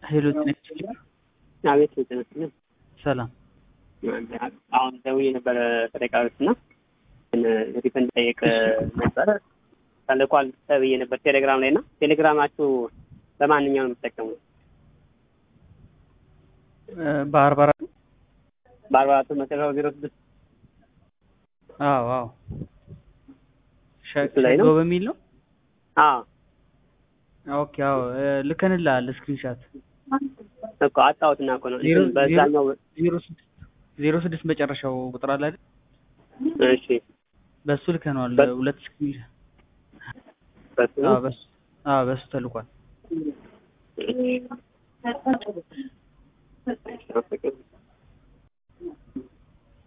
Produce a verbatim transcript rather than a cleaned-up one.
ሄሎ ነች አቤት ተነስተን ሰላም አሁን ደውዬ ነበር ተደቃውትና ሪፈንድ ጠየቅ ነበር ተልኳል ተብዬ ነበር ቴሌግራም ላይ እና ቴሌግራማችሁ በማንኛው ነው የምትጠቀሙት? በአርባ አራት በአርባ አራት መሰረታዊ ዜሮ ስድስት አዎ አዎ ሸጎ በሚል ነው። አዎ ኦኬ አዎ ልከንልሃል ስክሪንሻት እኮ አጣሁትና እኮ ነው በዛኛው ዜሮ ስድስት መጨረሻው ቁጥር አለ አይደል? እሺ በሱ ልከነዋል። ሁለት ስክሪን በሱ አዎ በሱ አዎ በሱ ተልኳል።